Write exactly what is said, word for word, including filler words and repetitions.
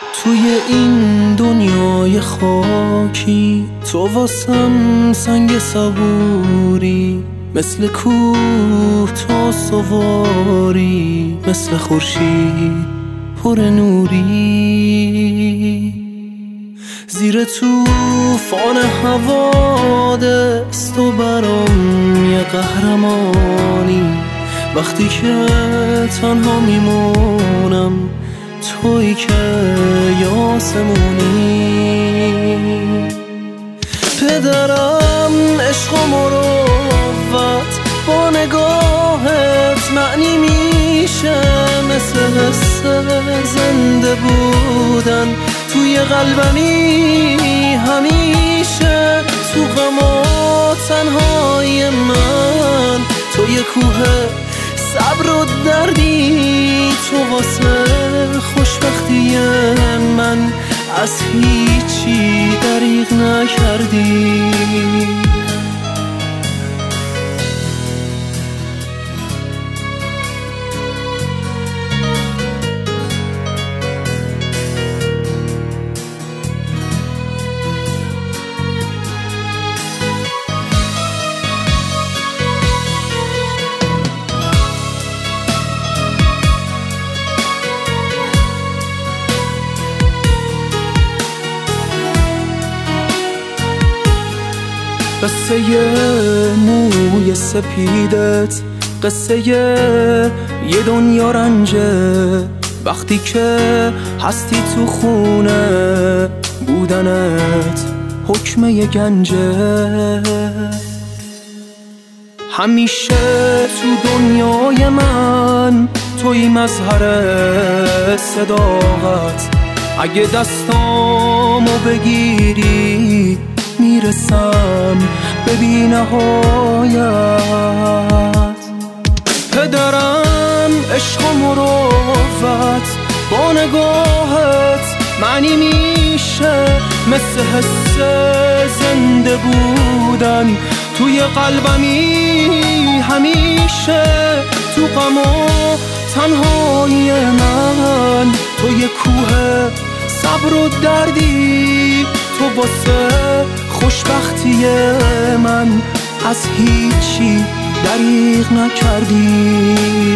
توی این دنیای خاکی تو واسم سنگ صبوری، مثل کوه تو سواری، مثل خورشید پر نوری. زیر طوفان حوادث تو برام یه قهرمانی، وقتی که تنها میمونم تویی که یاسمونی. پدرم عشق و مروت با نگاهت معنی میشه، مثل حس زنده بودن توی قلبمی همیشه. تو غم و تنهای من تو یه کوه صبر و دردی، تو واسه خوشبختی من از هیچی دریغ نکردی. قصه موی سپیدت، قصه یه دنیا رنجه، وقتی که هستی تو خونه بودنت حکم یه گنجه. همیشه تو دنیای من توی مظهر صداقت، اگه دستامو بگیری میرسم به بی نهایت. پدرم عشق و مروت با نگاهت معنی میشه، مثل حس زنده بودن توی قلبمی همیشه. تو غم و تنهای من تو یه کوه صبر و دردی، تو واسه خوشبختی من از هیچی دریغ نکردی.